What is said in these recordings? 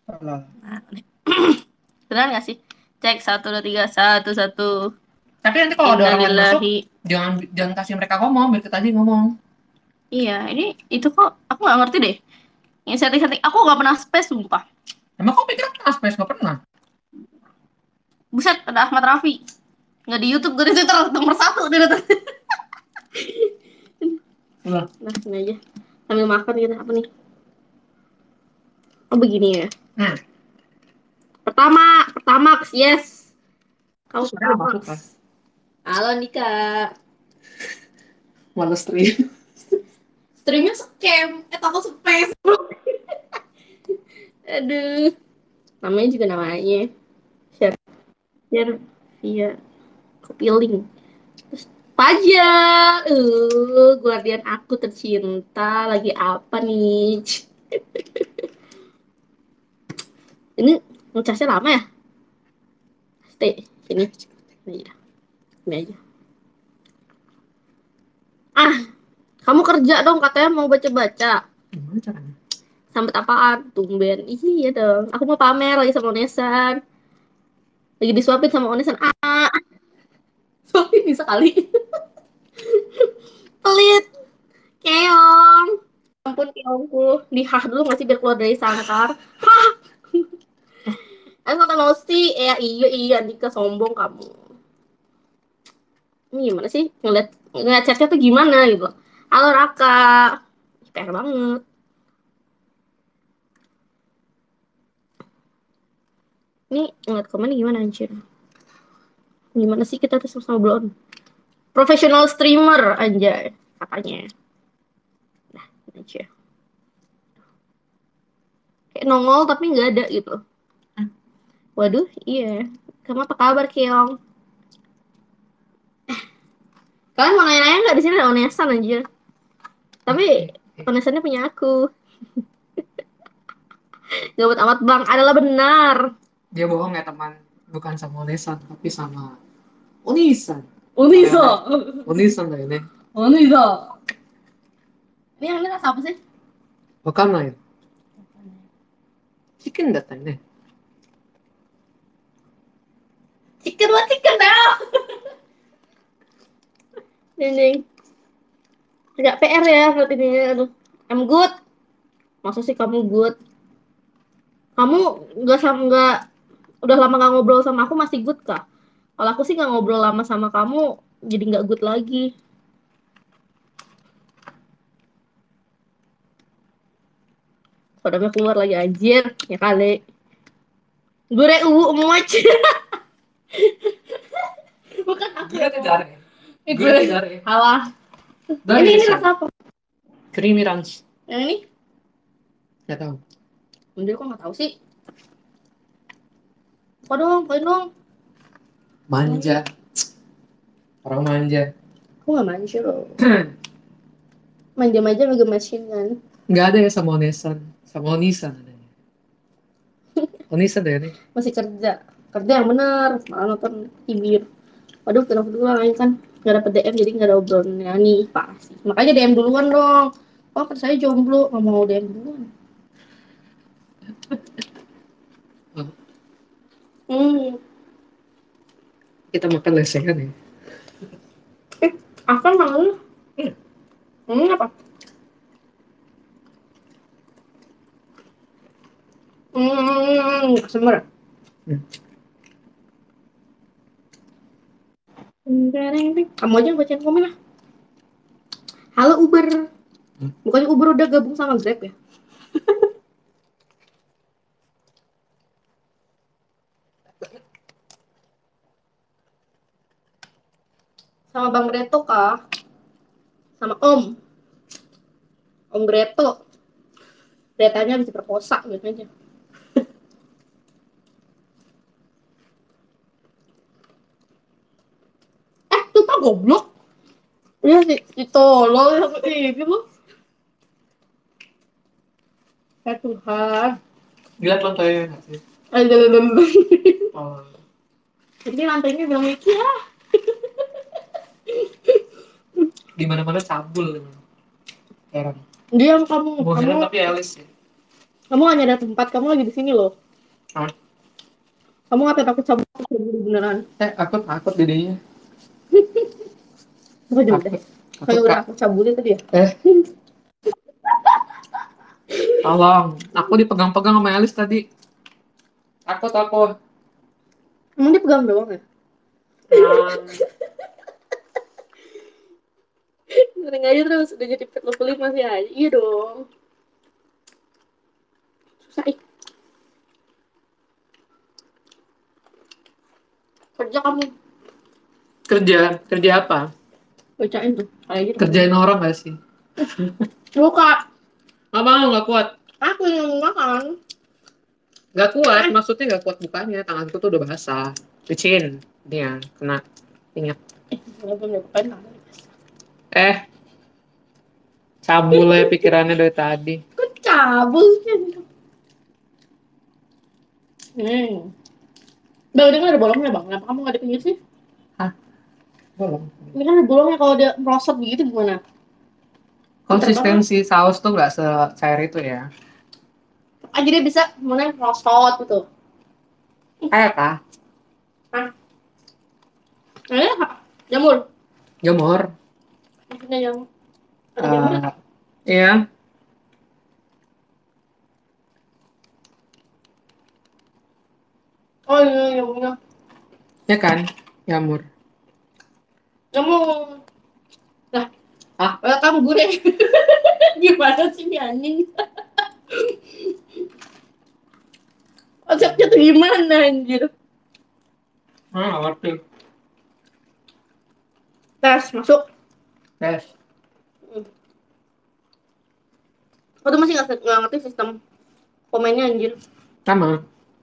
Alah. Nah, benar nggak sih? Cek 1 2 3 satu satu. Tapi nanti kalau ada orang lain masuk, Innalillahi. jangan jangan kasih mereka ngomong, biar kita aja ngomong. Iya, ini itu kok aku nggak ngerti deh. Yang setting-setting aku nggak pernah space sumpah. Emang kok pikir aku space nggak pernah? Buset, ada Ahmad Rafi. Nggak di YouTube, gue di Twitter nomor satu di Twitter. Udah. Nah, ini aja. Sambil makan gitu apa nih? Oh begini ya. Hmm. Pertama, yes. Kamu Terus mereka pertama. masuk kan? Halo Nika. Males stream. Streamnya scam. Takut space bro. Aduh. Namanya juga namanya. Share. Share. Iya. Kepiling. Terus Fajar. Guardian aku tercinta. Lagi apa nih? Ini ngecasnya lama ya? Stay. Sini. Ini aja. Ini aja. Ah, kamu kerja dong katanya mau baca-baca. Gimana caranya? Sampai apaan? Tumben. Iya dong. Aku mau pamer lagi sama Onesan. Lagi disuapin sama Onesan. Ah, suapin bisa kali. Pelit. Keong. Ampun keongku. Dihah dulu masih biar keluar dari sangkar. Hah. Aku kata Nosi. Ya iya iya Dika sombong kamu. Ini gimana sih? Ngeliat chatnya tuh gimana gitu. Halo Raka. PR banget. Ini ngeliat komen gimana anjir. Gimana sih kita tuh sama belum? Professional streamer anjay katanya. Aja. Kayak nongol tapi nggak ada gitu. Waduh, iya. Kamu apa kabar, Keong? Kalian mau nanya-nanya nggak di sini ada Onesan anjir. Tapi Onesannya punya aku. Gabut amat bang, adalah benar. Dia bohong ya teman, bukan sama Onesan, tapi sama Unisan. Uniso. Unisan lah ini. Uniso. Ini yang ini rasa apa sih? Bukan lah ya. Chicken data ini. Chicken what chicken dah. Dinding. Agak PR ya buat ini. Aduh. I'm good. Masa sih kamu good? Kamu nggak udah lama nggak ngobrol sama aku masih good kah? Kalau aku sih nggak ngobrol lama sama kamu, jadi nggak good lagi. Kodamnya keluar lagi anjir, ya kali. Gue moch. Bukan aku. Gila tuh jari. Gue Jari. halah. Dari Ini rasa apa? creamy ranch. Yang ini? Gak tahu. Anjir kok nggak tahu sih. Kok dong, kok dong. Manja. Orang manja. Aku nggak manja loh. Manja-manja mega-machine kan. Nggak ada ya sama Onesan. Sama Onisan adanya. Onisan deh ini. Masih kerja. Kerja yang benar. Malah nonton TV. Waduh, kenapa duluan aja kan nggak dapet DM jadi nggak ada obrolan ya, nih parah sih. Makanya DM duluan dong. Oh, kan saya jomblo nggak mau DM duluan. Oh, Hmm, kita makan lesehan ya. akan mau. Hmm. Apa? Semer. Hmm. Kamu aja yang bacain komen lah. Halo Uber. Hmm. Bukannya Uber udah gabung sama Grab ya? Sama Bang Reto kah? Sama Om Greto. Beritanya habis diperkosa gitu aja. Tuh pak goblok. Iya si tolol sampai ini loh. Ya Tuhan. Lihat lantainya nggak sih? Aduh. Oh. Jadi lantainya bilang Miki ya. Di mana-mana cabul. Heran. Diam kamu. Mau Kamu heran tapi Alice ya. Kamu gak nyadar tempat, kamu lagi di sini loh. Ah, Kamu ngapain takut cabut beneran? aku takut jadinya. Aku juga udah. Takut. Takut Kayak udah kak. aku cabutin tadi ya. Eh, tolong. Aku dipegang-pegang sama Elis tadi. Takut aku. Emang dia pegang doang ya? Hmm, Ngering aja terus udah jadi pet level 5 sih aja. Iya dong. Susah ih. Kerja kamu. kerja. Kerja apa? Bacain tuh. Kayak gitu kamu. Kerjain orang gak sih? Buka. Gak mau, gak kuat. Aku yang makan. Gak kuat, Eh. maksudnya gak kuat bukanya. Tanganku tuh udah basah. Licin. Ini ya, kena ingat. Belum nyobain tangan. Eh, cabul ya pikirannya dari tadi. Kok cabul sih? Hmm. Bang, ini kan ada bolongnya bang. Kenapa kamu gak dipinggir sih? Hah? Belum. Ini kan ada bolongnya kalau dia merosot begitu gimana? Pinter banget. Konsistensi saus tuh nggak secair itu ya. Ah, jadi bisa mana merosot gitu. Kayak kah? Hah? Jamur. Jamur. Maksudnya yang ada jamur ya? Eh, iya, Oh iya, jamurnya. ya kan? Jamur. Jamur. Lah, Ah, welcome gue. Gimana sih ini anjing? Konsepnya tuh gimana anjir? ngerti. Tes, masuk. Tes. Aku tuh masih nggak ngerti sistem komennya anjir. Sama.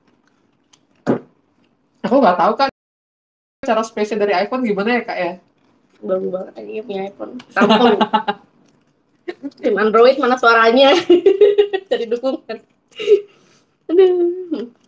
Aku nggak tahu kak cara spesial dari iPhone gimana ya kak ya? Baru banget aja punya iPhone. Telkom. Tim Android mana suaranya? Jadi dukungan. Aduh.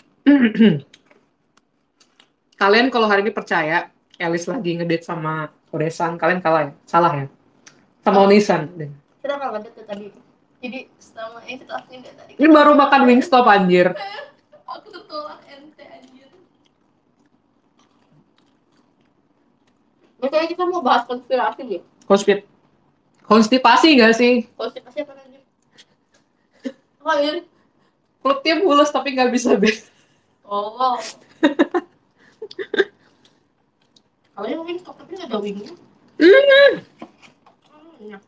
Kalian kalau hari ini percaya Elis lagi ngedate sama Odesan, kalian kalah ya? Salah ya? Sama Oh, Onisan. kita nggak ngedit tuh tadi. Jadi selama ini kita lakuin dari tadi. Ini baru makan Wingstop anjir. Aku tuh tolak ente anjir. Kayaknya kita mau bahas konspirasi deh. Konspirasi. Konstipasi gak sih? Konspirasi apa anjir? Oh iya. Perutnya mulus tapi nggak bisa beres. Oh. Kalau yang wing stop tapi nggak ada wingnya. Iya.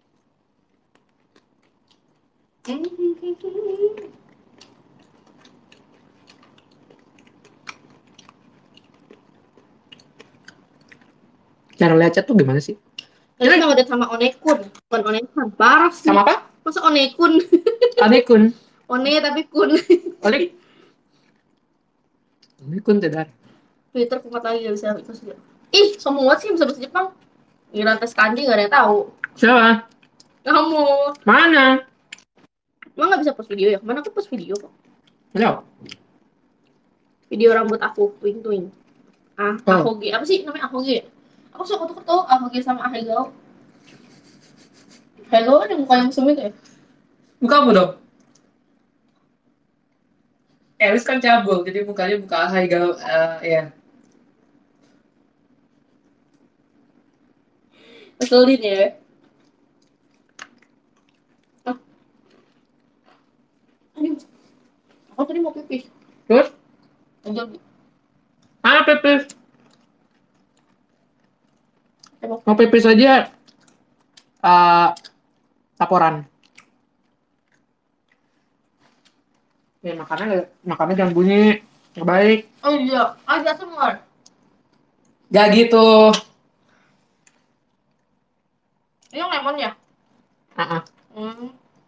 Cara lihat chat tuh gimana sih? Tadi kita ngedate sama Onekun, bukan Onekan. Parah sih. Sama apa? Masa Onekun? Adekun. One tapi kun. Olik. Adekun tidak. Twitter kumat lagi gak bisa itu sih. Ih, sombong banget sih bisa bahasa Jepang. Giliran tes kanji gak ada yang tahu. Siapa? Kamu. Mana? Emang gak bisa post video ya? Kemana aku post video kok. Ayo. Video rambut aku, twing twing. Ah, Oh, ahoge. Apa sih namanya ahoge? Aku suka tuh ahoge sama ahegao. Hello ada muka yang mesum itu ya? buka apa dong? Elis kan cabul, jadi mukanya buka hai gal, ya. Ngeselin ya. Ah, aduh. Aku tadi mau pipis. Terus, Jadi, pipis. coba. Mau pipis aja, uh, laporan. Ya, makannya jangan bunyi. Nggak baik. Oh iya, ada semua. Gak gitu. Ini yang lemon ya? Ah, Hmm.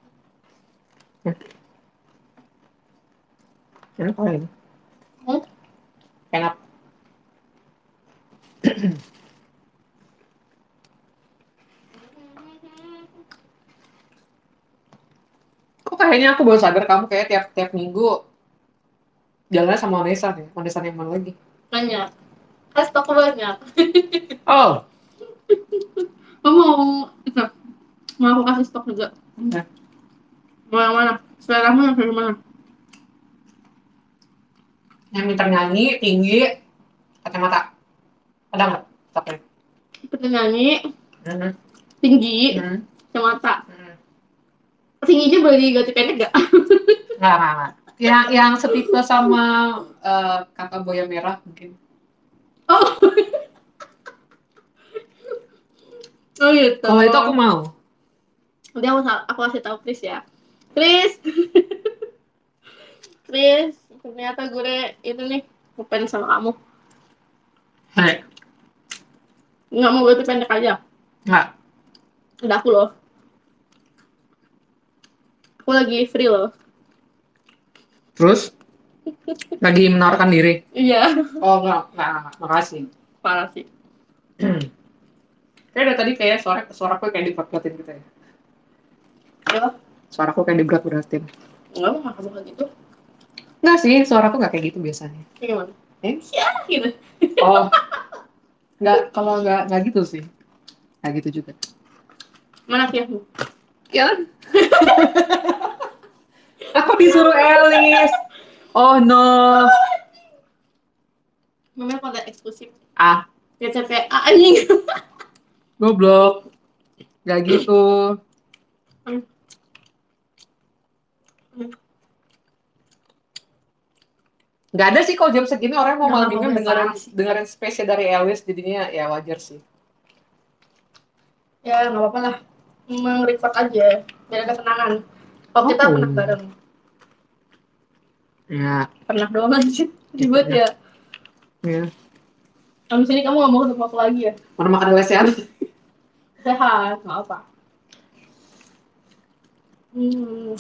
enak kok ini. Hmm. Enak. Kok kayaknya aku baru sadar kamu kayak tiap minggu jalannya sama Onesan ya. Onesan yang mana lagi? Banyak. Kan stok banyak. Oh, Kamu mau itu? Mau aku kasih stok juga? nah, Mau yang mana? Seleramu yang dari mana? Yang pintar nyanyi, tinggi, kacamata. Ada nggak? Tapi. Seperti nyanyi, Hmm. tinggi, Hmm. kacamata. Hmm. Tingginya boleh diganti pendek gak? Nggak. Yang setipe sama kakak boya merah mungkin. Oh, oh gitu. Kalau itu aku mau. Nanti aku kasih tahu Chris ya. Chris, Chris, ternyata gue itu nih ngefans sama kamu. Hei, Nggak mau ganti pendek aja. nggak. Udah aku loh. Aku lagi free loh. Terus lagi menawarkan diri. Iya, Oh nggak. Makasih. parah sih. Kayak dari tadi kayak suaraku kayak diberat-beratin gitu ya. Ya, Suaraku kayak diberat-beratin. nggak mau kamu kayak gitu. Nggak sih, suaraku nggak kayak gitu biasanya. Kayak gimana? Eh? Ya, gitu. Oh, nggak. Kalau nggak gitu sih. Nggak gitu juga. Mana kiasmu? Ya, aku disuruh Elis. Oh no. Namanya konten eksklusif. Ah, PCPA anjing. goblok. Nggak gitu. Nggak ada sih kalau jam segini orang mau Udah malam nggak mingguan boleh dengerin parah sih. dengerin spesial dari Elis jadinya ya wajar sih. Ya nggak apa-apa lah. Meng-record aja. Biar ada kenangan. Kalau kita pernah Oh. bareng. Ya, Pernah doang aja. ya Ribet pernah. ya. Ya. Abis ini kamu nggak mau ketemu aku lagi ya? Mana makan lesehan? Sehat, nggak apa. Hmm.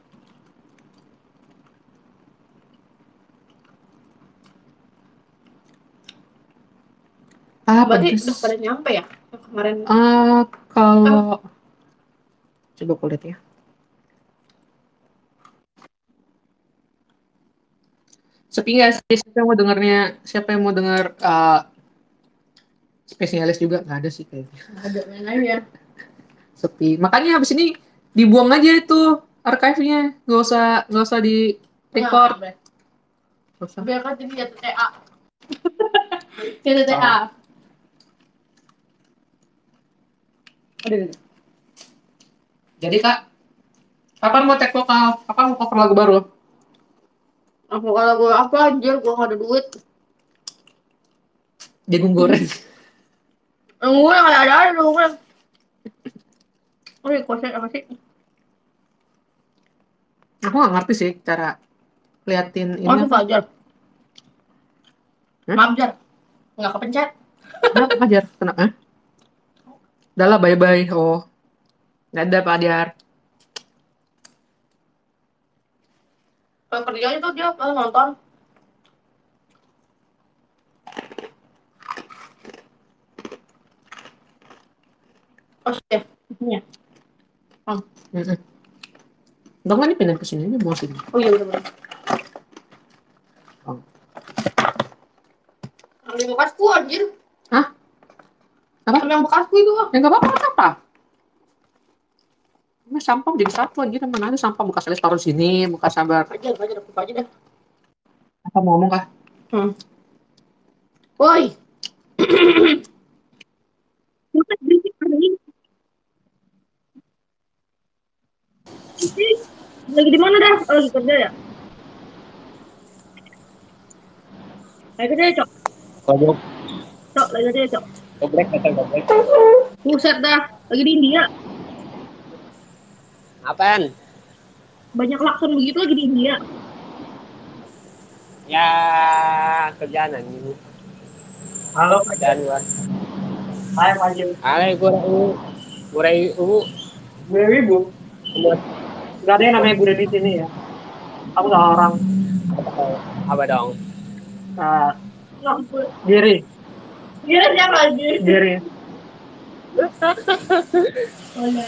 Ah, Berarti udah pada pedes. nyampe ya? Yang kemarin. Kalau Kan coba aku lihat ya. Sepi nggak sih? Siapa yang mau denger spesialis juga nggak ada sih kayaknya. ada yang lain ya. Sepi. Makanya habis ini dibuang aja itu archive-nya. Nggak usah di record. Nah, Nggak usah. biar kan jadi ya TTA. Ya TTA. Oh. Aduh. Jadi Kak, kapan mau cek vokal? Kapan mau cover lagu baru? Aku kalau gue apa anjir, gue gak ada duit. Jagung goreng. Gue yang ada dong gue. Oh, requestnya apa sih? Aku nggak ngerti sih cara liatin ini Oh, apa. susah aja. Hah? Maaf, Jar. Nggak kepencet. Kenapa Fajar? Kenapa? Udah lah, bye-bye. Oh, nggak ada Pak Fajar. Kalau kerja itu dia kalau nonton. Oh, ya. Ini ya. Oh, Mm-mm. Udah nggak nih pindah ke sini aja, mau sini. oh iya bener-bener. Oh. Ambil bekasku anjir. Hah? Apa? Ambil yang bekasku itu. Ya nggak apa-apa, nggak apa. Ini sampah jadi satu aja, mana ada sampah bekas alis taruh sini, bekas sabar. Aja, aku aja dah. Apa mau ngomong kah? Hmm. Woi. Bukan berisik anjing. Lagi di mana dah? Oh, lagi kerja ya? Lagi kerja ya, Cok? Goblok, Cok, lagi kerja ya, Cok? goblok, kata goblok. Buset dah. Lagi di India. Apaan? Banyak lakson begitu lagi di India. Ya, kerjaan anjing. Halo, Kerjaan gua. hai Fajil. Ale gua Gue Wibu. umur Gak ada yang namanya gue di sini ya. Aku nggak orang apa dong? uh, Ngampus. diri, Gila siapa lagi? diri. Oh iya.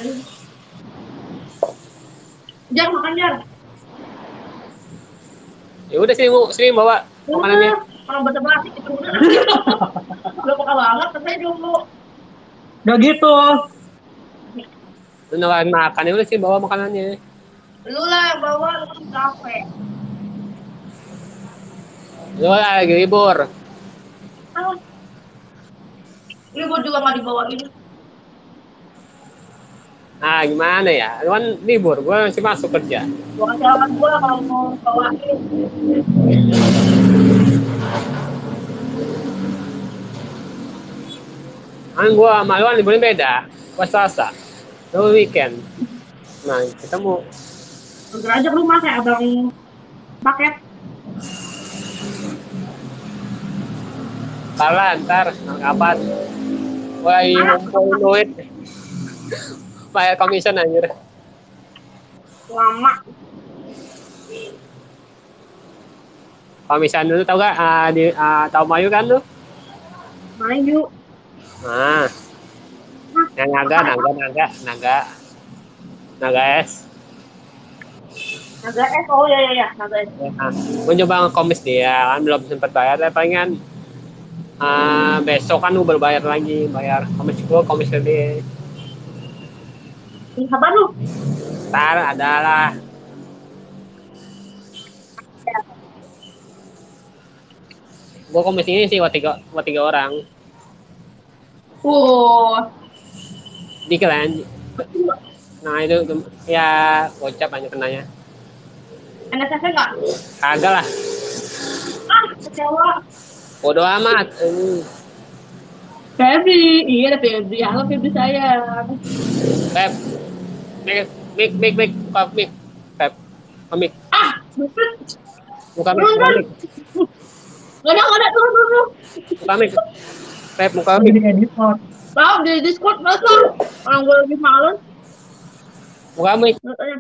Jar, makan Jar. Ya udah sini bawa makanannya. Udah, orang basa-basi itu udah. Udah peka banget, tapi dulu. Gak gitu. Lu nawarin makan ya udah sih bawa makanannya. Lu lah yang bawa, lu kan capek. Lu lagi libur. Ah, libur juga nggak dibawain. Nah, gimana ya? Lu kan libur, gue masih masuk kerja. Gua jalan gua kalau mau bawain. Kan gue malu kan liburnya beda. Gue Selasa, lu weekend. Nah, kita mau Entar aja ke rumah kayak abang paket. ntar kapan? Gue lagi Mana ngumpulin duit. Bayar commission anjir. lama. Commission dulu tau gak? Tau Mayu kan tuh? Main yuk. Nah, Nah, yang naga es. naga es. Oh ya ya ya, naga es. Nah, gue coba nge-komis dia kan belum sempat bayar, tapi palingan besok kan gue baru bayar komis gue, komis ke dia. Ini sabar lu. Ntar adalah gue komis ini sih buat tiga orang Wow. dikit lah. Nah itu ya gocap aja kenanya. NSF enggak? Kagak lah, Ah, kecewa. bodo amat. Febri, iya ada Febri. Halo Febri sayang. Pep, mik buka mik. Pep, buka mik, Ah, buset. buka mik, Turun, buka turun. mik, Nggak ada, turun, turun, turun. buka mik. Pep, buka Oh, mik, jadi kayak Discord. Tahu di Discord masa? Orang gue lagi males. buka mik. Katanya.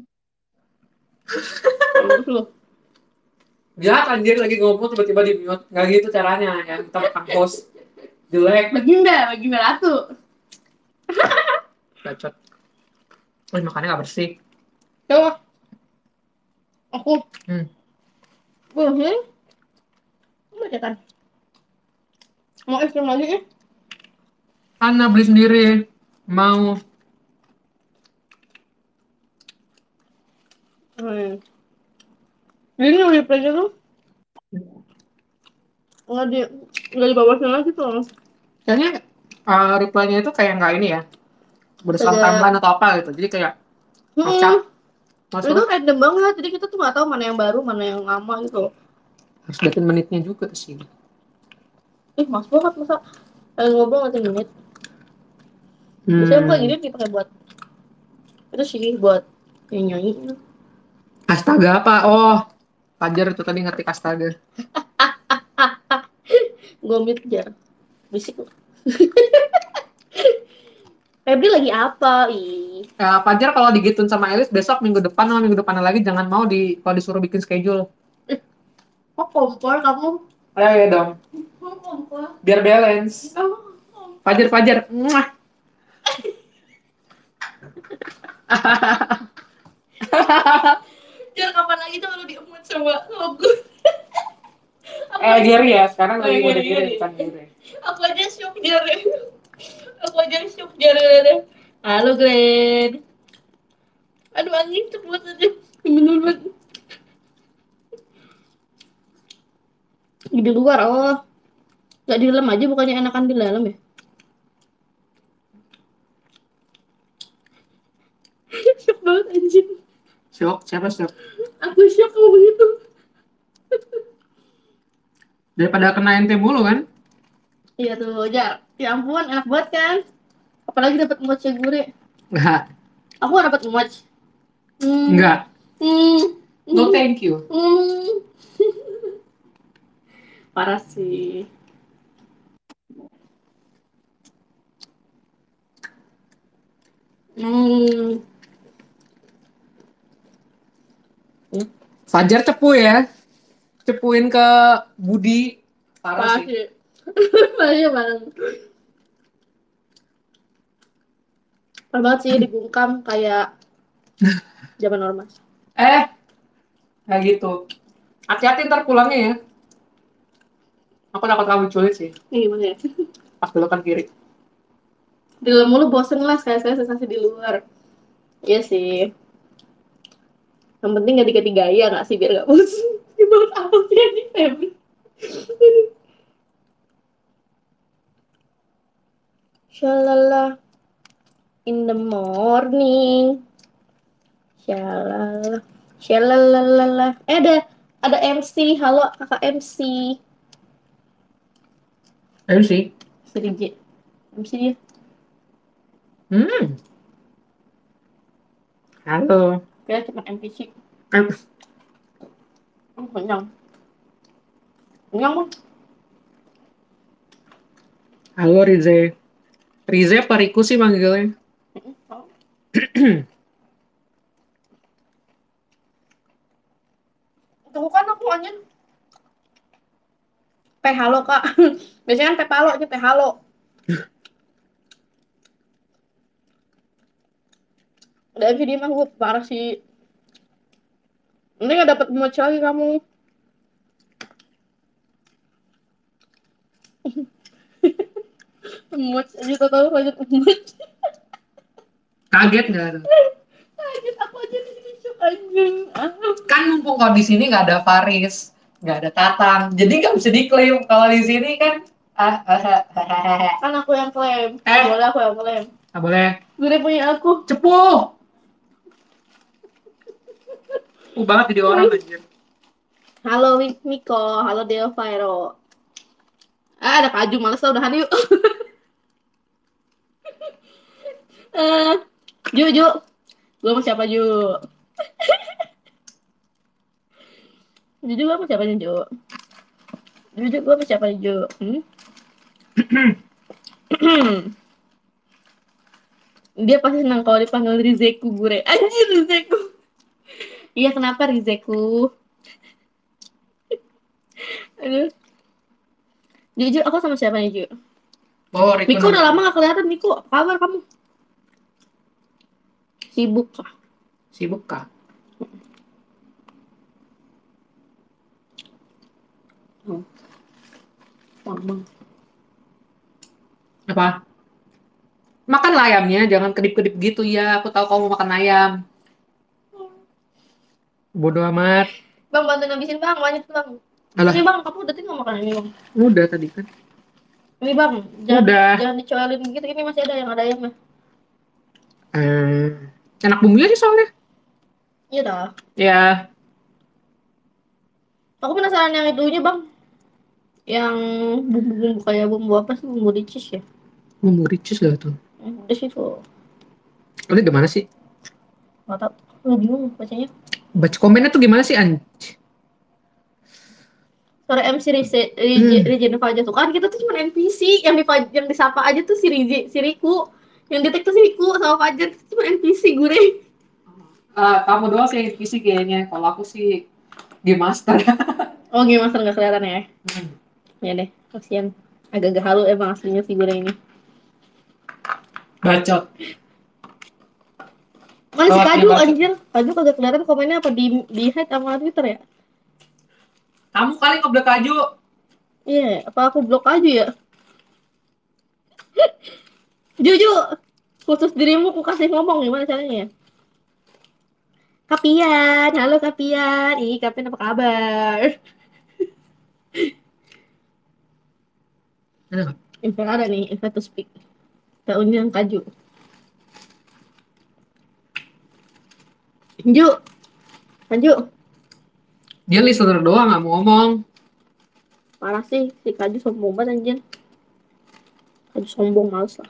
Terus lu. Jahat anjir lagi ngomong tiba-tiba di mute. Nggak gitu caranya ya. Kita makan host. Jelek. Baginda ratu. Bacot. Oh, makannya nggak bersih. Coba aku. Hmm. Hmm. Baca kan. Mau es krim lagi ya? Ana beli sendiri. Mau. Hmm. Ini replaynya tuh nggak di nggak dibawasin lagi tuh. Kayaknya reply-nya itu kayak nggak ini ya. Berdasarkan Kayak, timeline atau apa gitu. Jadi kayak acak. hmm, Mas itu banget. random banget. Jadi kita tuh nggak tahu mana yang baru, mana yang lama gitu. Harus liatin menitnya juga sih. Mas banget masa ngobrol nanti menit. Biasanya aku kayak Hmm. gini dipakai buat itu sih buat nyanyi. Astaga apa? Oh, Fajar itu tadi ngetik astaga. Gue mute jar. Bisik. Febri lagi apa? Ih. Fajar kalau digituin sama Elis besok minggu depan sama minggu depannya lagi jangan mau kalau disuruh bikin schedule. Eh, kok kompor kamu? Ayo ya dong. Kok kompor? Biar balance. Oh, Fajar Fajar. Muah. jar kapan lagi tuh lu diemut sama gue? Gary ya, sekarang Oh, lagi iya, mode iya, Gary iya. bukan Gary. Aku aja shock jar. Aku aja shock jar. Halo Glenn. Aduh anjing cepet aja. Menurut di luar, oh nggak di dalam aja, bukannya enakan di dalam ya? Shock banget anjing. Syok, siapa syok? Aku shock kalau begitu. Daripada kena ente mulu kan? Iya tuh jar. Ya ampun enak banget kan. Apalagi dapat mochi gurih. Enggak, Aku gak dapat mochi. Hmm. enggak. Hmm. No Hmm. thank you. Hmm. Parah sih. Hmm. Fajar cepu ya. Cepuin ke Budi. Parah Parah sih. sih. Parah banget. Parah banget sih dibungkam kayak zaman ormas. Eh, kayak gitu. Hati-hati ntar pulangnya ya. Aku takut kamu culik sih. Ini gimana ya? Pas belokan kiri. Di dalam mulu bosen lah sekali-sekali sensasi di luar. Iya sih. Yang penting ganti-ganti gaya nggak sih biar nggak bosan. Gimana apa sih ini Febri? Shalala in the morning. Shalala. Shalalalala. Ada MC. Halo kakak MC. Ayo sih. Siri J. MC dia. Hmm. Halo. Kira cuma NPC. Eh, Kenyang. Kenyang bang. Halo Rize. Rize apa Riku sih manggilnya? Tuh kan aku anjir. Halo kak. Biasanya kan Halo aja Halo. Udah MC dia mah gue parah sih. Nanti nggak dapet match lagi kamu. Match aja tahu lanjut match. Kaget nggak tuh? Kaget aku aja di sini shock anjing. Kan mumpung kalau di sini nggak ada Faris, nggak ada Tatang, jadi nggak bisa diklaim. Kalau di sini kan, Kan aku yang klaim. eh, Boleh aku yang klaim. nggak boleh. Gue punya aku. Cepuh, banget jadi orang anjir. Halo Miko, halo Deo Fairo. Ada Kaju, males lah udahan yuk. Eh, Ju. Gue mau siapa Ju? Ju gue mau siapa Ju? Ju gue mau siapa Ju? Dia pasti senang kalau dipanggil Rizeku gue. Anjir Rizeku. Iya kenapa Rizeku? Aduh. Ju, aku sama siapa nih Ju? Oh, Riku Miko udah lama gak kelihatan Miko. Apa kabar kamu? Sibuk kah? sibuk kah? Bang. Apa? Makan lah ayamnya, jangan kedip-kedip gitu ya. Aku tahu kamu makan ayam. Bodoh amat. Bang bantuin habisin bang, banyak bang. Alah, Ini bang, kamu udah tinggal makan ini bang. udah tadi kan. Ini bang, Udah. jangan dicoelin gitu. Ini masih ada yang ada ayamnya. Eh, enak bumbunya sih soalnya. Iya dah. Ya, Aku penasaran yang itunya bang. Yang bumbu-bumbu kayak bumbu apa sih? Bumbu ricis ya? bumbu ricis gak tuh? Di situ. Ini gimana sih? Gak tau. Aku bingung bacanya. Baca komennya tuh gimana sih, Suara MC Rijen Fajar tuh kan kita tuh cuma NPC yang disapa aja tuh si Rije, si Riku. Yang detek tuh si Riku sama Fajar itu cuma NPC gue. Kamu doang sih yang PC kayaknya. Kalau aku sih game master. Oh gimana nggak kelihatan ya? Hmm. Ya deh, kasihan. Agak-agak halu emang aslinya si gue ini. Bacot. Mana si Oh, Kaju iya, anjir? Kaju kagak kelihatan komennya apa di hide sama Twitter ya? Kamu kali ngeblok Kaju. Iya, apa aku blok aja ya? Juju, khusus dirimu aku kasih ngomong gimana caranya ya? Kapian, halo Kapian. Ih, Kapian apa kabar? Ada nggak? Invite ada nih, invite to speak. Kita undang Kaju. Ju, Kaju. Dia listener doang, nggak mau ngomong. Parah sih, si Kaju sombong banget anjir. Kaju sombong males lah.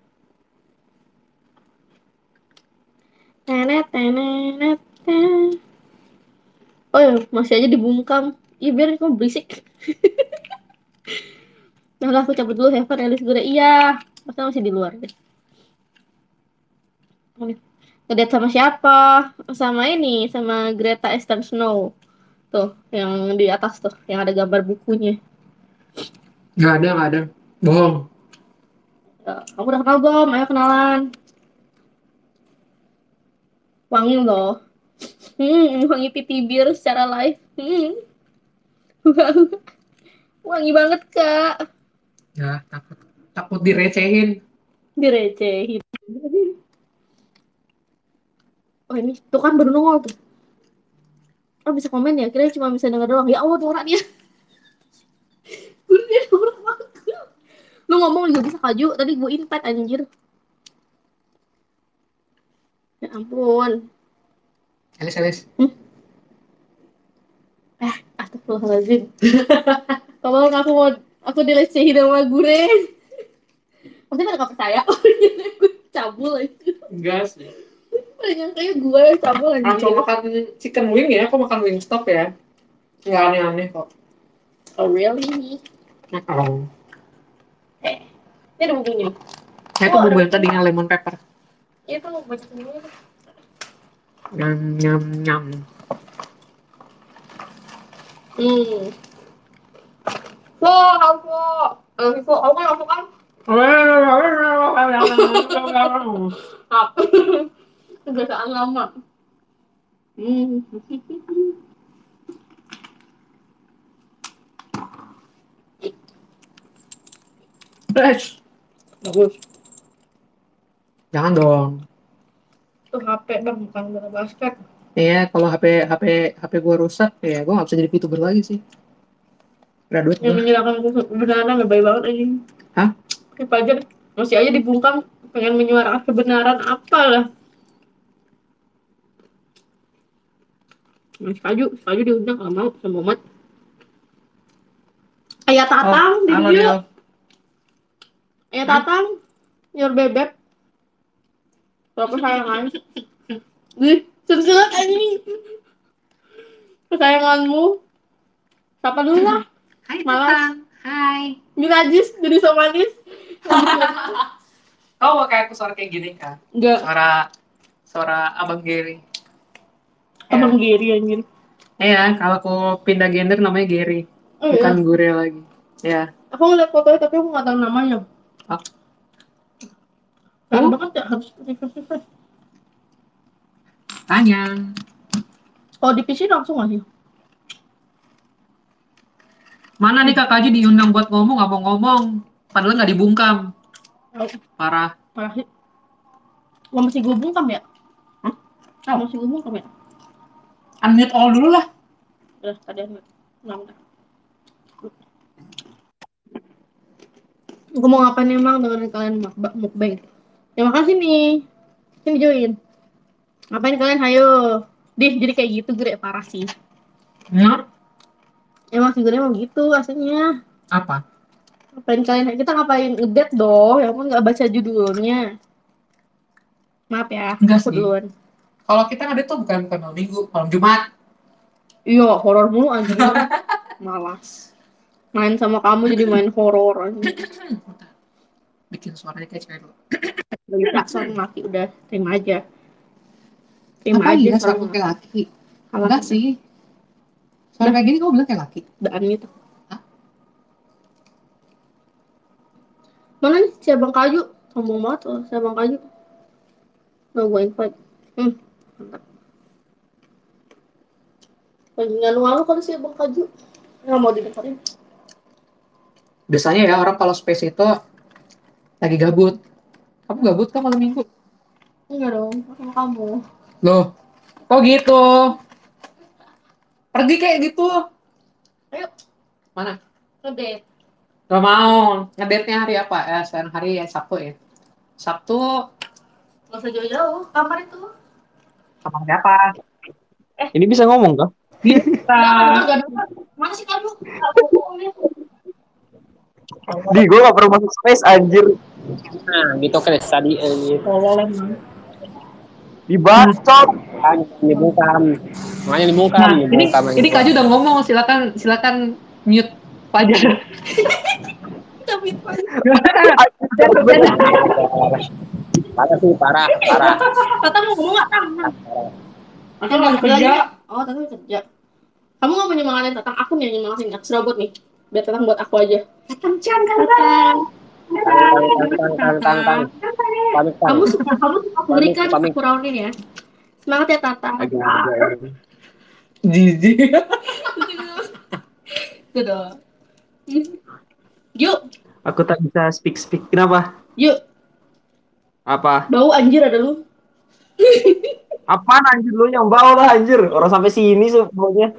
Tenet, tenet, tenet. Oh ya, masih aja dibungkam. Ih, biar kamu berisik. Nah lah, aku cabut dulu Heaven, Elis gue. Iya, masa masih di luar deh. Ngedate sama siapa? Sama ini, sama Greta Eastern Snow. Tuh, yang di atas tuh, yang ada gambar bukunya. Nggak ada. Bohong. Ya, aku udah kenal belum? Ayo kenalan. Wangi loh. Wangi piti bir secara live. Wangi banget, Kak. Ya, takut direcehin. Direcehin. Oh ini, tuh kan baru nongol tuh. Oh bisa komen ya, kira cuma bisa denger doang. Ya Allah, norak dia. Dia norak banget. Lu ngomong juga bisa Kaju, tadi gue invite anjir. Ya ampun. Elis. Astagfirullahaladzim. Tolong aku dilecehin sama Gure. Maksudnya pada gak percaya. Gue cabul aja. Enggak sih. Pada nyangkanya gue yang cabul anjir. Langsung makan chicken wing ya, aku makan Wingstop ya. Nggak aneh-aneh kok. Oh really? Oh. Ini ada bumbunya. Nah, itu bumbu yang tadinya lemon pepper. Itu banyak bumbunya. Nyam. Wah, aku kan. Kebiasaan lama. Fresh. Bagus. Jangan dong. Tuh HP bang, bukan bola basket. Iya, kalau HP gue rusak, ya gue nggak bisa jadi VTuber lagi sih. Udah duit Yang gue. menyerahkan kebenaran nggak baik banget aja. Hah? Kayak Fajar masih aja dibungkam pengen menyuarakan kebenaran apalah. Kaju diundang nggak mau sama Umat. Ayah Tatang di Halo video. Dio. Ayah Tatang, your bebek. Berapa sayangan? Wih, sensilat anjing. Kesayanganmu. Siapa dulu lah? Hai Malas. Tatang. Hai. Minajis jadi so manis. Kau mau kayak aku suara kayak gini kan? Enggak. Suara Abang Gary. Abang Giri anjir. Iya, kalau aku pindah gender namanya Gary. Oh Bukan iya. Gure lagi. Ya. Aku ngeliat fotonya tapi aku nggak tahu namanya. Oh. Keren banget ya, harus refresh. Tanya. Kalau di PC langsung nggak sih? Mana nih Kak Kaji diundang buat ngomong, nggak mau ngomong. Padahal nggak dibungkam. Oh, Parah. parah sih. Lo masih gue bungkam ya? Hah? Oh. Masih gue bungkam ya? Unmute all dulu lah. Udah, tadi nggak. Gue mau ngapain emang dengan kalian mukbang? Ya makasih nih. Sini join. Ngapain kalian? Hayo. Jadi kayak gitu gue parah sih. Ya. Emang sih gue emang gitu aslinya. Apa? Ngapain kalian? Kita ngapain ngedet dong? Ya ampun nggak baca judulnya. Maaf ya. Enggak Aku sih. duluan. Kalau kita ngedit tuh bukan malam minggu, malam Jumat. Iya, horor mulu anjir. Malas. Main sama kamu jadi main horor anjir. Bikin suaranya kayak cewek dulu. Lagi klakson laki udah terima aja. Terima Apa aja iya suara kalau kayak laki? kalah. Enggak sih. Suara kayak gini kamu bilang kayak laki? Daan itu. Hah? Mana nih si Abang Kaju? Sombong banget loh si Abang Kaju. Mau gue invite. Mantap. Lagi ngalu-ngalu kali si Abang Kaju. Nggak mau didengerin. Biasanya ya orang kalau space itu lagi gabut. Kamu gabut kan malam minggu? Enggak dong, sama kamu. Loh, kok gitu? Pergi kayak gitu. Ayo, Mana? ngedate. Gak mau. Ngedate-nya hari apa? Ya, sekarang hari ya Sabtu ya. Sabtu Gak usah jauh-jauh, kamar itu. sama siapa? Ini bisa ngomong kah? Bisa. Enggak ada. Mana sih Kaju? Di gue gak perlu masuk space anjir. Nah, gitu kan tadi Tolol emang. Dibacot. kan dibungkam. Makanya dibungkam, Nah, ini dibungkam. Kaju udah ngomong, silakan mute Fajar. Tapi Kaju. Parah sih, parah. Tata mau ngomong nggak, Tang? Aku lagi kerja. Oh, Tata lagi kerja. Kamu nggak menyemangatin Tatang? Aku nih yang nyemangatin. Aku serobot nih. Biar Tatang buat aku aja. Tatang. Tang. Kamu suka berikan aku roundin ya. Semangat ya Tatang. Jijik. Itu dong. Yuk, Aku tak bisa speak. Kenapa? yuk. Apa? Bau anjir ada lu. Apaan anjir lu yang bawa lah anjir. Orang sampai sini semuanya.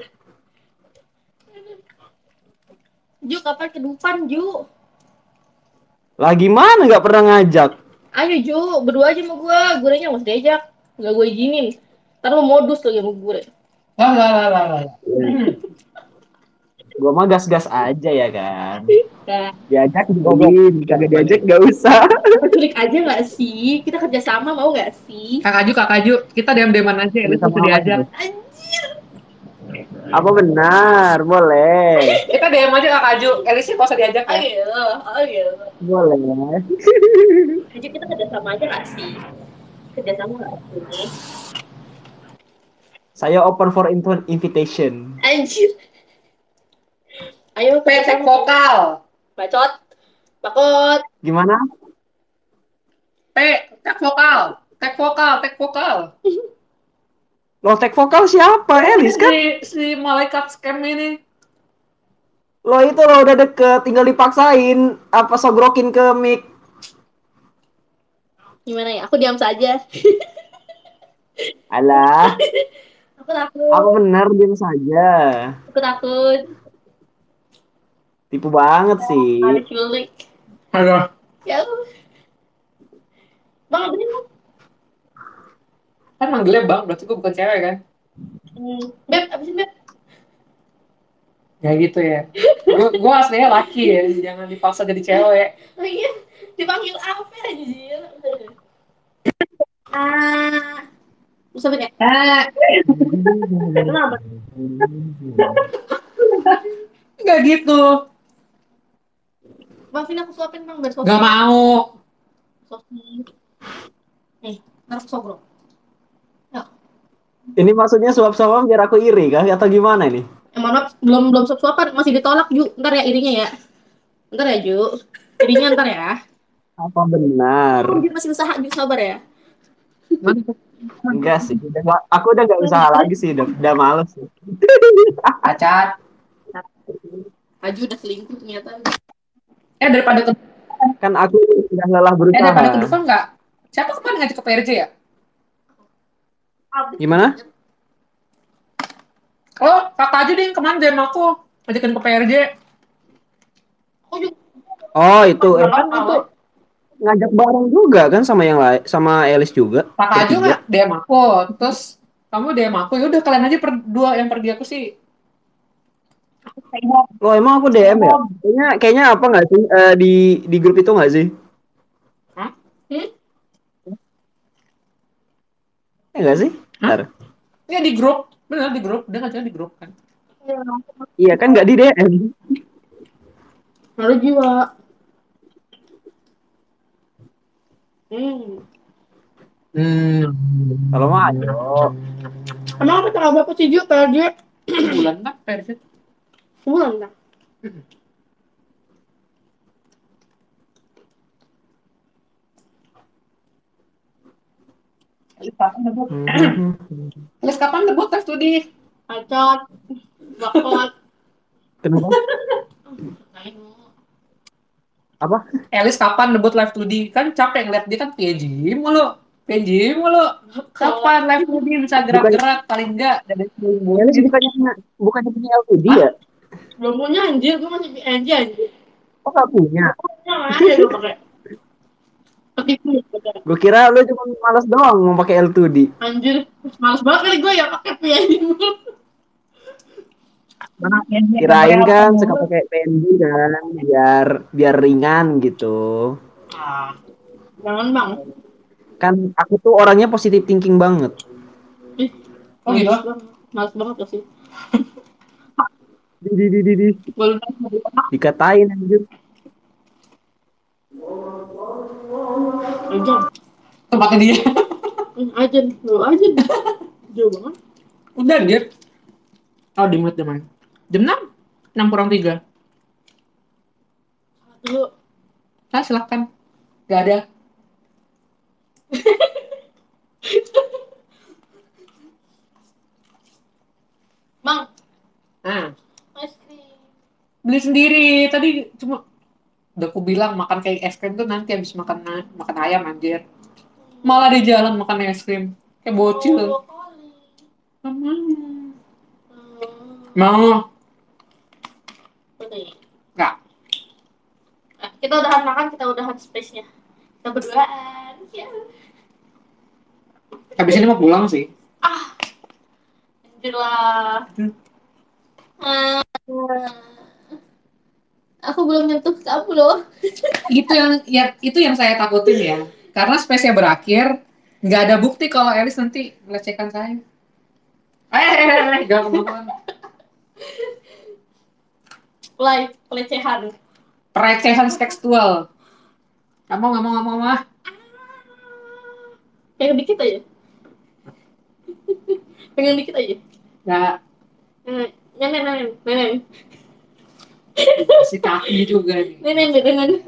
Ju, kapan ke depan, Ju? Lagi mana nggak pernah ngajak. Ayo, Ju, berdua aja sama gue. Gue nya nggak usah diajak. Nggak gue izinin. Ntar lo modus lagi sama gue. Lah lah lah lah lah. Gua mah gas-gas aja ya kan. Nah, Diajak izin, kagak diajak nggak usah. kita culik aja nggak sih? Kita kerjasama mau nggak sih? Kakak Ju, kita diam-diaman aja, Elis Sama bisa apa diajak. itu? Anjir. Apa benar? Boleh. Kita DM aja Kakak Ju, Elisnya nggak usah diajak ya. Ayo, ayo. Boleh. Ayo kita kerjasama aja nggak sih? Kerjasama nggak sih? Saya open for invitation. Anjir. Ayo Petek kerjasama. vokal. Bacot. Bakot. Gimana? Tek vokal. Tek vokal, tek vokal. Lo tag vokal siapa? Elis kan? Si malaikat scam ini. Lo itu lo udah deket, tinggal dipaksain. Apa sogrokin ke mic? Gimana ya? Aku diam saja. Alah, Aku takut. apa benar diam saja? Aku takut. Tipu banget sih. Ada culik. Aduh. Ya. Bang, apa nih? Kan manggilnya bang, berarti gue bukan cewek kan? Beb, apa sih Beb? Ya gitu ya. Gue aslinya laki ya, jangan dipaksa jadi cewek. Oh iya, dipanggil apa anjir? Ah, bisa ya? Kenapa? Enggak gitu. Bang, Vina aku suapin bang, biar Gak mau. sosi. Nih, ntar aku sobrang. Ya, Ini maksudnya suap-suapan biar aku iri kah? Atau gimana ini? mohon maaf, belum suap-suapan, masih ditolak Ju. Ntar ya irinya ya. Ntar ya Ju. Irinya ntar ya. Apa benar? Oh, Ju masih usaha Ju, sabar ya. Enggak sih. Aku udah gak usaha lagi sih. Udah males sih. Cacat. Aju udah selingkuh ternyata. Daripada ke Kan aku sudah lelah berusaha. daripada ke Dufan nggak? Siapa kemarin ngajak ke PRJ ya? Gimana? Oh, kakak aja deh yang kemarin DM aku ngajakin ke PRJ. Aku juga Oh itu, kan itu ngajak bareng juga kan sama yang lain, sama Elis juga. Kakak aja Bertiga. nggak DM aku, terus kamu DM aku, ya udah kalian aja berdua yang pergi, aku sih. Lo emang aku DM ya? Kayaknya apa nggak sih di grup itu nggak sih? Hah? Enggak sih? Bentar. Ya di grup, bener di grup, dia ngajakin di grup kan. Iya kan nggak di DM. lalu jiwa. Kalau mah ayo. Emang apa tanggal berapa sih Ju PRJ? Bulan kan PRJ. Sebulan kan? Terus kapan debut tes studi? Acot. Bakot. Kenapa? Apa? Elis kapan debut live studi? Kan capek ngeliat dia kan PJ mulu. PJ mulu. Kapan live studi bisa gerak-gerak paling enggak dari Elis bukannya punya LTD ya? Belum punya anjir, gue masih PRJ anjir. Oh nggak punya? Yang ada gue pakai. Gue kira lu cuma malas doang mau pakai L2D. Anjir, males banget kali gue ya pakai PRJ mulu. Kirain kan suka pakai PNG kan biar ringan gitu. Jangan bang. Kan aku tuh orangnya positive thinking banget. Oh gitu? Males banget gak sih? Di. Dikatain anjir. Aja. Tempatnya dia. Aja, lu aja. Jauh banget. Udah dia. Oh di mute main. Jam 6? 6 kurang 3. Lu Nah silahkan. Gak ada. Bang, Nah, es krim. beli sendiri. Tadi cuma udah aku bilang makan kayak es krim tuh nanti habis makan ayam anjir. Malah di jalan makan es krim. Kayak bocil. 2 kali. Hmm. Hmm, Mau? Oke. Nggak. Kita udahan makan, kita udahan space-nya. Kita berduaan. Ya. Habis ini mau pulang sih. Anjir lah. Hmm. Ah, aku belum nyentuh kamu loh. Itu yang saya takutin ya. Karena space-nya berakhir, nggak ada bukti kalau Elis nanti melecehkan saya. Jangan kemana-mana. Live pelecehan. Pelecehan seksual. Nggak mau ah. Pengen dikit aja. Pengen dikit aja. Nggak Nenen. kasih kaki juga nih. Nenen.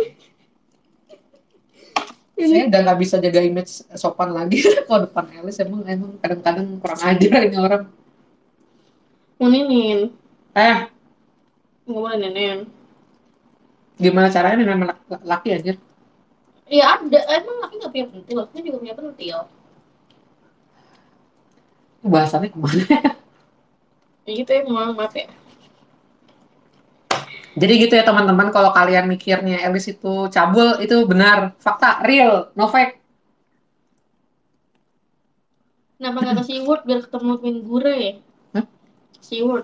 Saya udah nggak bisa jaga image sopan lagi kalau depan Elis emang kadang-kadang kurang ajar ini orang. Mau nenen. Eh, Nggak boleh nenen. gimana caranya nih nama laki aja? Iya ada, emang laki nggak punya pentil, lakinya juga punya pentil. Bahasannya kemana? Ya gitu ya, maaf ya. Jadi gitu ya teman-teman, kalau kalian mikirnya Elis itu cabul, itu benar, fakta, real, no fake. Kenapa nggak ke SeaWorld biar ketemu Queen Gure? Hah? SeaWorld.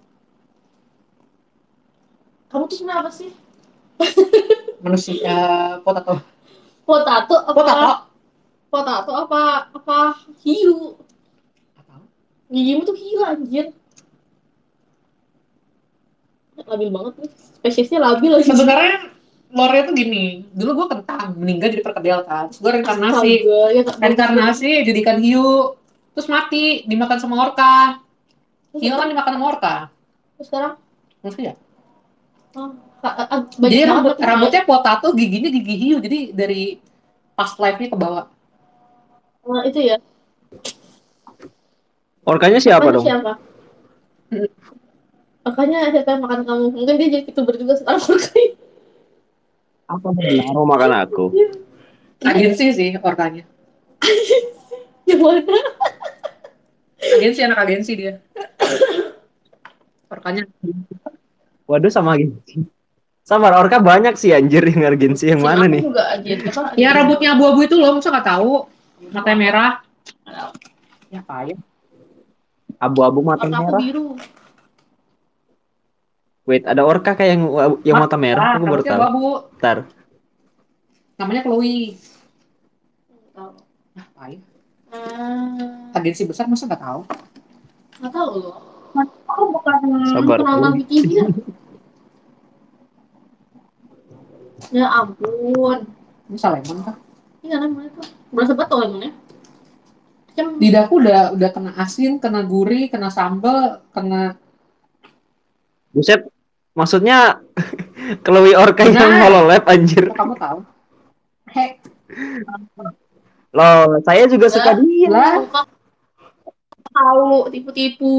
Kamu tuh sebenarnya apa sih? Manusia potato. Potato apa? Potato. Potato apa hiu? Gigimu tuh hiu anjir. Labil banget nih. Spesiesnya labil lagi. Sebenarnya lore tuh gini, dulu gue kentang, meninggal jadi perkedel kan. Terus gue reinkarnasi. Astaga, ya tak Reinkarnasi jadikan hiu. Terus mati, dimakan sama orca. Terus Hiu kan sekarang, dimakan sama orca. terus sekarang, Maksudnya? oh, banyak Jadi banget berarti rambutnya potato, giginya gigi hiu. Jadi dari past life-nya ke bawah. itu ya. Orkanya siapa Makanya dong? siapa? Makanya siapa yang makan kamu? Mungkin dia jadi youtuber juga sekarang. Apa benar makan aku? Agensi sih orkanya. Yang mana? Anak agensi dia. Orkanya. Waduh sama agensi. Sabar, orka banyak sih anjir yang agensi yang mana Aku nih? juga aja. Apa? Ya rambutnya abu-abu itu loh, masa nggak tahu? Matanya merah. Ya payah. Abu-abu mata Orka aku merah. biru. Wait, ada orka kayak yang mata merah? Aku baru Rambutnya tahu. abu-abu. Ntar. Namanya Chloe. Tahu. Ah, payah. Ah, Agensi besar masa nggak tahu? nggak tahu loh. Aku bukan Sabar. Nonton di TV ya? Ya ampun. bisa lemon kah? Iya lemon itu. Berasa betul lemonnya. Lidahku udah kena asin, kena gurih, kena sambal, kena. Buset. Maksudnya Chloe orka yang Benar. hololab anjir. Kok kamu tahu? Heh, Loh, saya juga suka dia. lah. Suka tahu tipu-tipu.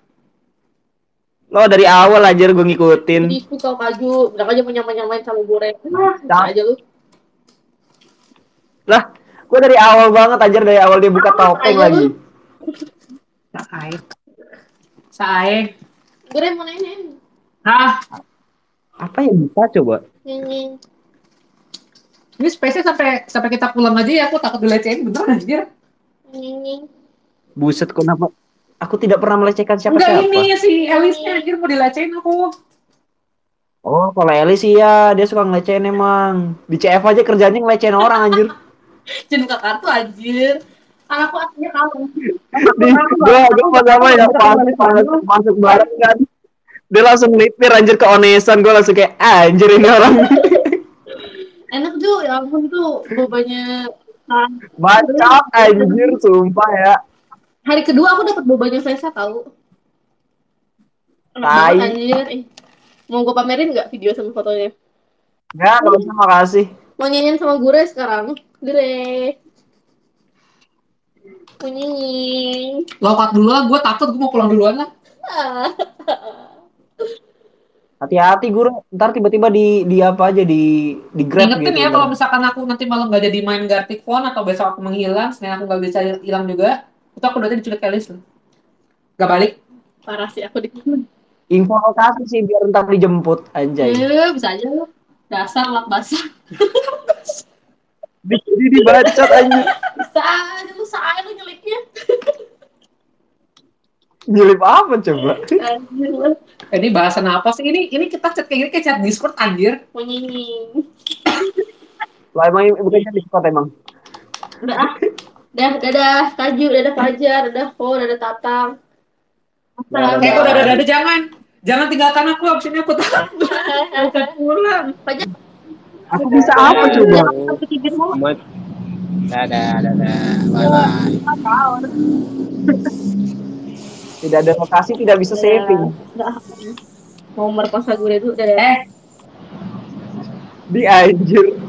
Loh, dari awal anjir gue ngikutin. Tipu kau kaju. Bilang aja mau nyamain sama goreng. Bisa Dah. aja lu. Lah, gue dari awal banget anjir, dari awal dia buka topeng aja lagi. lu. Sae. Sae. Goreng mau nanya. Hah? Apa yang bisa coba? Ini. Ini space-nya sampai kita pulang aja ya, aku takut dilecehin beneran anjir. Ini. Buset, kenapa? Aku tidak pernah melecehkan Enggak, siapa-siapa. ini si Elisnya anjir mau dilecehin aku. Oh, kalau Eli sih ya, dia suka ngelecehin emang. Di CF aja kerjanya ngelecehin orang anjir. Jangan buka kartu anjir. Anakku aslinya kamu. Gue sama ya masuk bareng kan. Dia langsung melipir anjir ke Onesan, gue langsung kayak anjir ini orang. Enak tuh, ya ampun tuh bobanya. Bacot anjir, sumpah ya. Hari kedua aku dapat bobanya Sesa tahu. Enak banget Tai. anjir. Mau gue pamerin nggak video sama fotonya? Ya, kalau usah makasih. Mau nyanyiin sama Gure sekarang. Gure. Mau nyanyi. Lokat dulu lah, gue takut, gue mau pulang duluan lah. Hati-hati guru, ntar tiba-tiba di apa aja di grab Ingetin gitu. ya Ntar. kalau misalkan aku nanti malam nggak jadi main Gartic Phone atau besok aku menghilang, senin aku nggak bisa hilang juga. Itu aku udah diculik Elis loh. Gak balik. Parah sih aku di. Info lokasi sih biar ntar dijemput anjay. Bisa aja lu. Dasar lap basah. Dibacot anjir. Bisa aja lu saya lu nyeliknya. Nyelip apa coba? Anjir lu. Ini bahasan apa sih? Ini kita chat kayak gini kayak chat Discord anjir. Menyinying. Lah emang bukan di Discord emang. Udah ah. Dadah Kaju, dadah Fajar, dadah Ko, dadah Tatang. Dadah. Udah jangan tinggalkan aku, abis ini aku takut. Aku pulang. Fajar. Aku bisa apa coba? Amat. Dadah. Bye bye. Tidak ada lokasi, tidak bisa saving. Mau merkosa gue dulu, dadah. Di anjir.